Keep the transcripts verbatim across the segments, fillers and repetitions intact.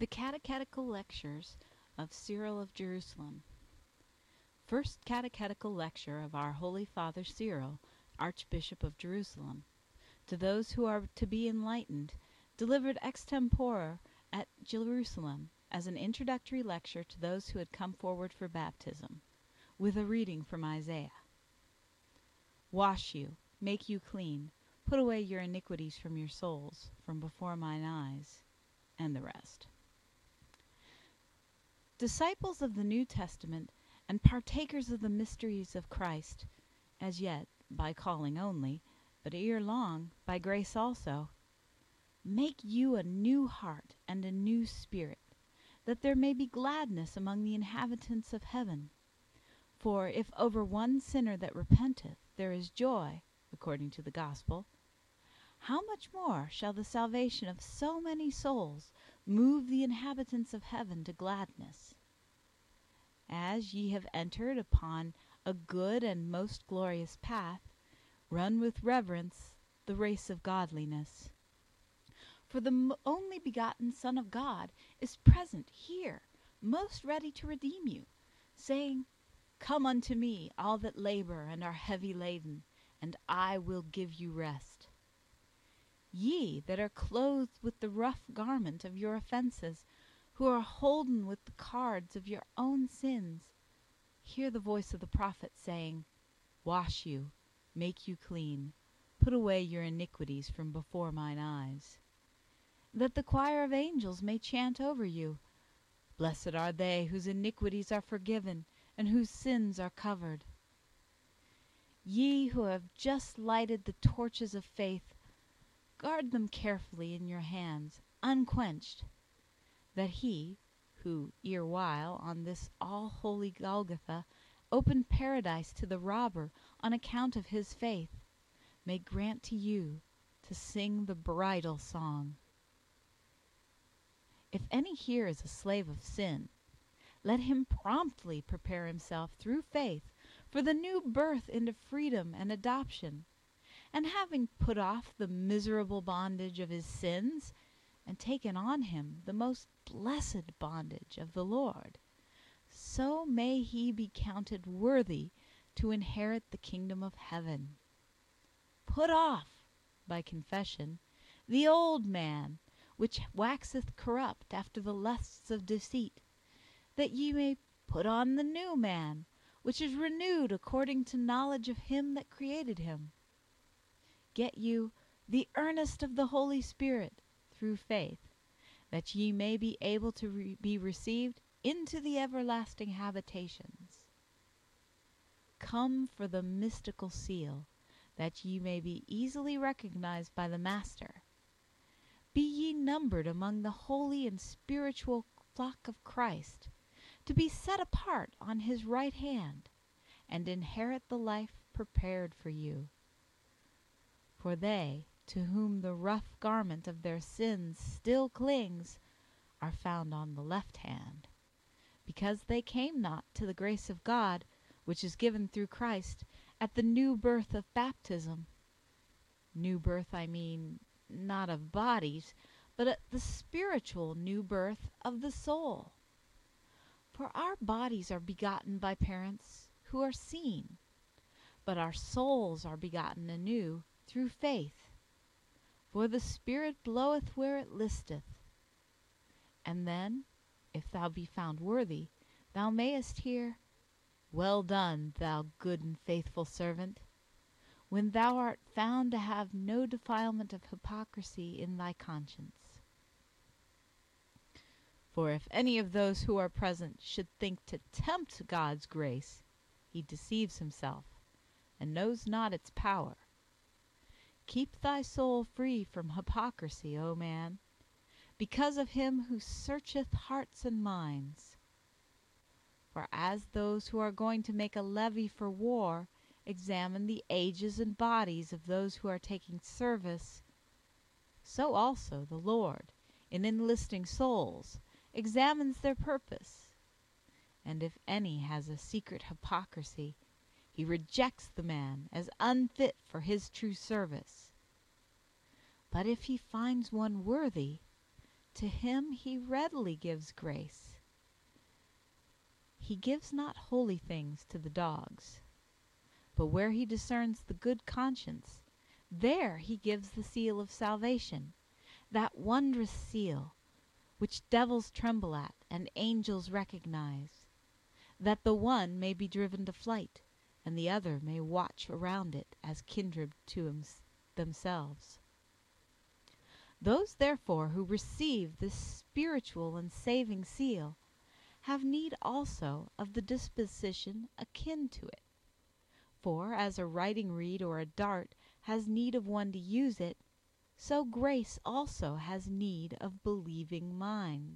The Catechetical Lectures of Cyril of Jerusalem. First Catechetical Lecture of our Holy Father Cyril, Archbishop of Jerusalem, to those who are to be enlightened, delivered extempore at Jerusalem, as an introductory lecture to those who had come forward for baptism, with a reading from Isaiah. Wash you, make you clean, put away your iniquities from your souls, from before mine eyes, and the rest. Disciples of the New Testament and partakers of the mysteries of Christ, as yet by calling only, but ere long by grace also, make you a new heart and a new spirit, that there may be gladness among the inhabitants of heaven. For if over one sinner that repenteth there is joy, according to the gospel, how much more shall the salvation of so many souls move the inhabitants of heaven to gladness? As ye have entered upon a good and most glorious path, run with reverence the race of godliness. For the only begotten Son of God is present here, most ready to redeem you, saying, Come unto me, all that labor and are heavy laden, and I will give you rest. Ye that are clothed with the rough garment of your offenses, who are holden with the cards of your own sins, hear the voice of the prophet saying, Wash you, make you clean, put away your iniquities from before mine eyes. That the choir of angels may chant over you, Blessed are they whose iniquities are forgiven, and whose sins are covered. Ye who have just lighted the torches of faith, guard them carefully in your hands, unquenched, that he, who erewhile on this all-holy Golgotha opened paradise to the robber on account of his faith, may grant to you to sing the bridal song. If any here is a slave of sin, let him promptly prepare himself through faith for the new birth into freedom and adoption, and having put off the miserable bondage of his sins, and taken on him the most blessed bondage of the Lord, so may he be counted worthy to inherit the kingdom of heaven. Put off, by confession, the old man, which waxeth corrupt after the lusts of deceit, that ye may put on the new man, which is renewed according to knowledge of him that created him. Get you the earnest of the Holy Spirit through faith, that ye may be able to re be received into the everlasting habitations. Come for the mystical seal, that ye may be easily recognized by the Master. Be ye numbered among the holy and spiritual flock of Christ, to be set apart on his right hand, and inherit the life prepared for you. For they, to whom the rough garment of their sins still clings, are found on the left hand, because they came not to the grace of God, which is given through Christ, at the new birth of baptism. New birth, I mean, not of bodies, but at the spiritual new birth of the soul. For our bodies are begotten by parents who are seen, but our souls are begotten anew through faith. For the Spirit bloweth where it listeth. And then, if thou be found worthy, thou mayest hear, Well done, thou good and faithful servant, when thou art found to have no defilement of hypocrisy in thy conscience. For if any of those who are present should think to tempt God's grace, he deceives himself, and knows not its power. Keep thy soul free from hypocrisy, O man, because of him who searcheth hearts and minds. For as those who are going to make a levy for war examine the ages and bodies of those who are taking service, so also the Lord, in enlisting souls, examines their purpose. And if any has a secret hypocrisy, he rejects the man as unfit for his true service. But if he finds one worthy, to him he readily gives grace. He gives not holy things to the dogs, but where he discerns the good conscience, there he gives the seal of salvation, that wondrous seal which devils tremble at and angels recognize, that the one may be driven to flight, and the other may watch around it as kindred to him themselves. Those, therefore, who receive this spiritual and saving seal have need also of the disposition akin to it. For as a writing reed or a dart has need of one to use it, so grace also has need of believing minds.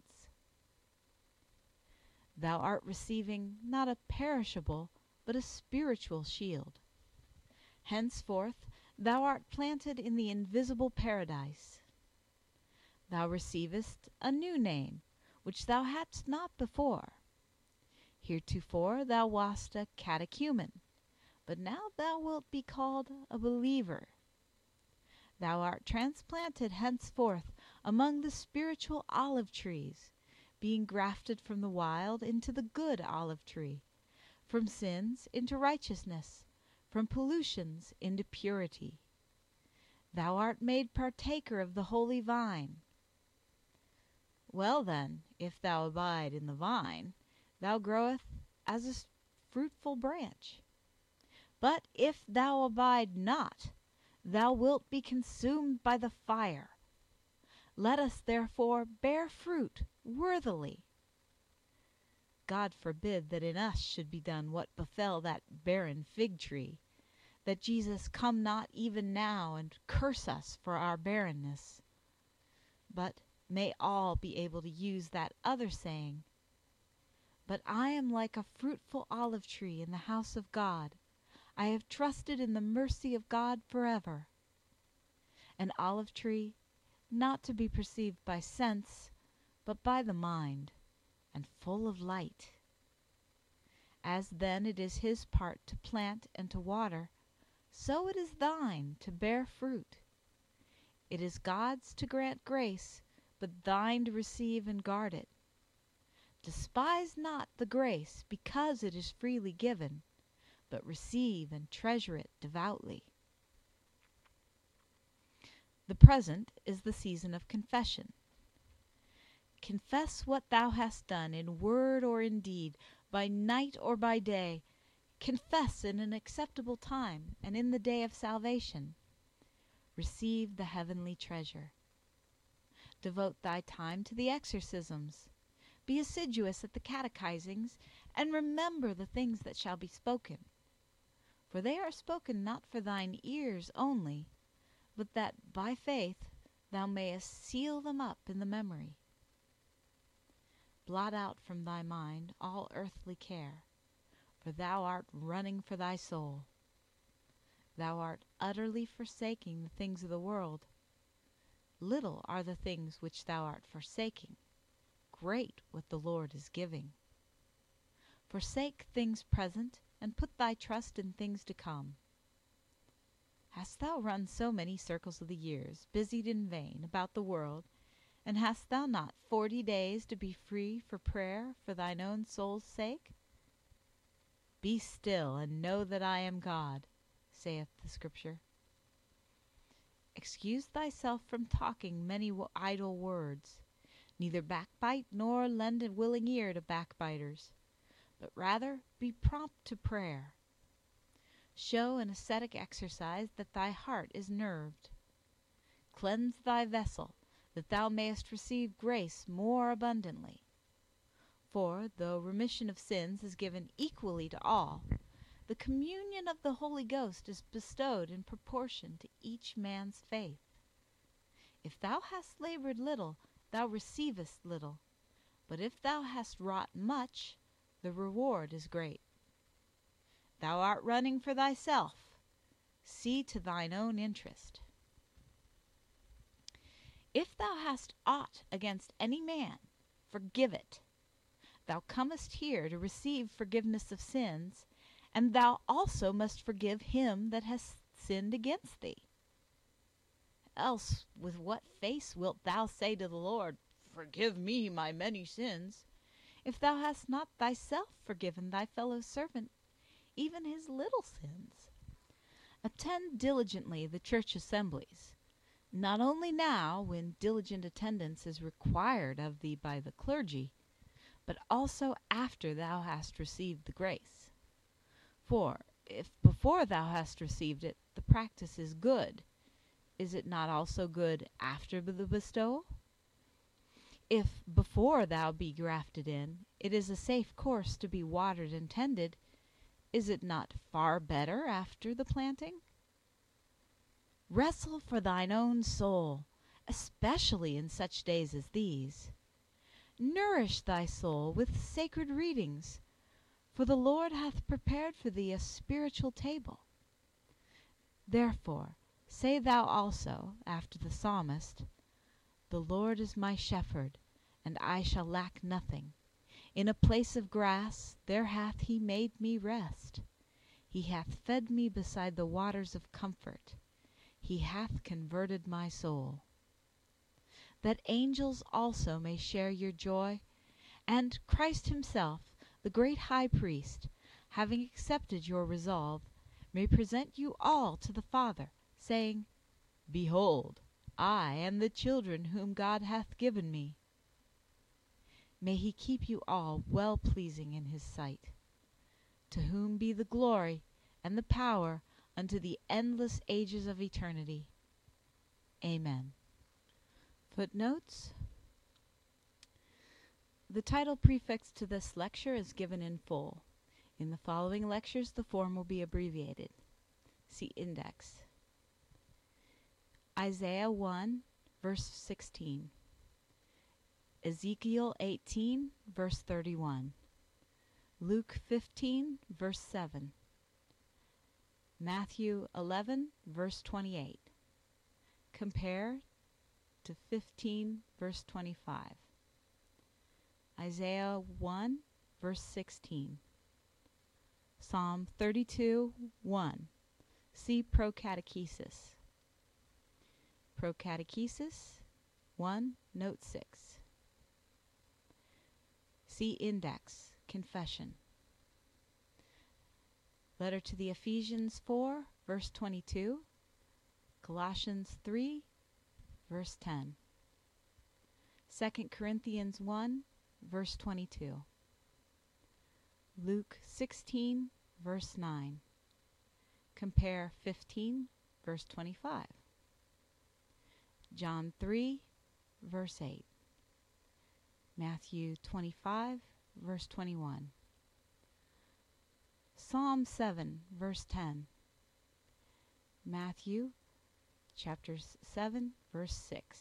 Thou art receiving not a perishable, but a spiritual shield. Henceforth thou art planted in the invisible paradise. Thou receivest a new name, which thou hadst not before. Heretofore thou wast a catechumen, but now thou wilt be called a believer. Thou art transplanted henceforth among the spiritual olive trees, being grafted from the wild into the good olive tree, from sins into righteousness, from pollutions into purity. Thou art made partaker of the holy vine. Well then, if thou abide in the vine, thou growest as a fruitful branch. But if thou abide not, thou wilt be consumed by the fire. Let us therefore bear fruit worthily. God forbid that in us should be done what befell that barren fig tree, that Jesus come not even now and curse us for our barrenness. But may all be able to use that other saying, "But I am like a fruitful olive tree in the house of God. I have trusted in the mercy of God forever." An olive tree, not to be perceived by sense, but by the mind, and full of light. As then it is his part to plant and to water, so it is thine to bear fruit. It is God's to grant grace, but thine to receive and guard it. Despise not the grace because it is freely given, but receive and treasure it devoutly. The present is the season of confession. Confess what thou hast done in word or in deed, by night or by day. Confess in an acceptable time and in the day of salvation. Receive the heavenly treasure. Devote thy time to the exorcisms. Be assiduous at the catechizings, and remember the things that shall be spoken. For they are spoken not for thine ears only, but that by faith thou mayest seal them up in the memory. Blot out from thy mind all earthly care, for thou art running for thy soul. Thou art utterly forsaking the things of the world. Little are the things which thou art forsaking, great what the Lord is giving. Forsake things present, and put thy trust in things to come. Hast thou run so many circles of the years, busied in vain about the world, and hast thou not forty days to be free for prayer for thine own soul's sake? Be still, and know that I am God, saith the Scripture. Excuse thyself from talking many idle words, neither backbite nor lend a willing ear to backbiters, but rather be prompt to prayer. Show in ascetic exercise that thy heart is nerved. Cleanse thy vessel, that thou mayest receive grace more abundantly. For, though remission of sins is given equally to all, the communion of the Holy Ghost is bestowed in proportion to each man's faith. If thou hast labored little, thou receivest little, but if thou hast wrought much, the reward is great. Thou art running for thyself. See to thine own interest. If thou hast aught against any man, forgive it. Thou comest here to receive forgiveness of sins, and thou also must forgive him that has sinned against thee. Else with what face wilt thou say to the Lord, forgive me my many sins, if thou hast not thyself forgiven thy fellow servant even his little sins? Attend diligently the church assemblies, not only now, when diligent attendance is required of thee by the clergy, but also after thou hast received the grace. For if before thou hast received it the practice is good, is it not also good after the bestowal? If before thou be grafted in, it is a safe course to be watered and tended, is it not far better after the planting? Wrestle for thine own soul, especially in such days as these. Nourish thy soul with sacred readings, for the Lord hath prepared for thee a spiritual table. Therefore say thou also, after the psalmist, The Lord is my shepherd, and I shall lack nothing. In a place of grass there hath he made me rest. He hath fed me beside the waters of comfort. He hath converted my soul. That angels also may share your joy, and Christ himself, the great high priest, having accepted your resolve, may present you all to the Father, saying, Behold, I and the children whom God hath given me. May he keep you all well-pleasing in his sight, to whom be the glory and the power unto the endless ages of eternity. Amen. Footnotes. The title prefix to this lecture is given in full. In the following lectures, the form will be abbreviated. See index. Isaiah one, verse sixteen. Ezekiel eighteen, verse thirty-one. Luke fifteen, verse seven. Matthew eleven, verse twenty-eight. Compare to fifteen, verse twenty-five. Isaiah one, verse sixteen. Psalm thirty-two, one. See Procatechesis. Procatechesis one, note six. See index, confession. Letter to the Ephesians four, verse twenty-two. Colossians three, verse ten. Second Corinthians one, verse twenty-two. Luke sixteen, verse nine. Compare fifteen, verse twenty-five. John three, verse eight. Matthew twenty-five, verse twenty-one. Psalm seven, verse ten. Matthew chapter seven, verse six.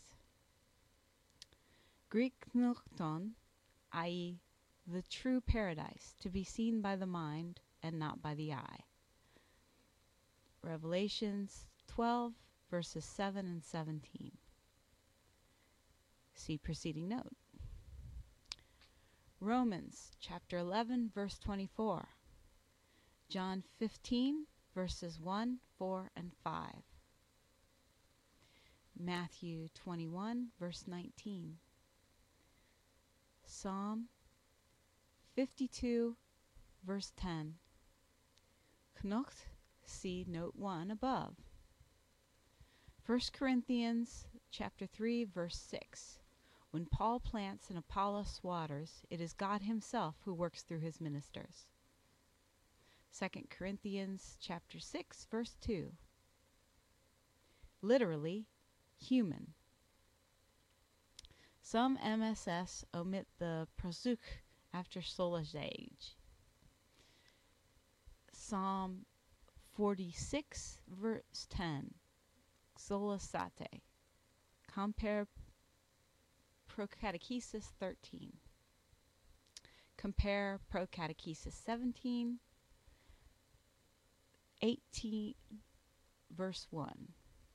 Greek nukton, that is, the true paradise, to be seen by the mind and not by the eye. Revelations twelve, verses seven and seventeen. See preceding note. Romans chapter eleven, verse twenty-four. John fifteen, verses one, four, and five. Matthew twenty-one, verse nineteen. Psalm fifty-two, verse ten. Knocht, see note one above. First Corinthians chapter three, verse six. When Paul plants and Apollos waters, it is God himself who works through his ministers. Second Corinthians chapter six, verse two. Literally, human. Some M S S omit the prosuk after solazage. Psalm forty-six, verse ten. Solasate. Compare Procatechesis thirteen. Compare Procatechesis seventeen, eighteen, verse one.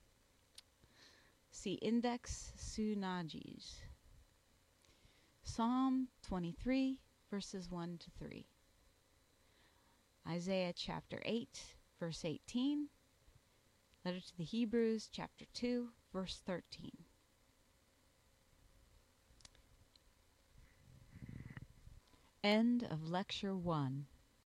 See index Sunagis. Psalm twenty-three, verses one to three. Isaiah chapter eight, verse eighteen. Letter to the Hebrews chapter two, verse thirteen. End of Lecture One.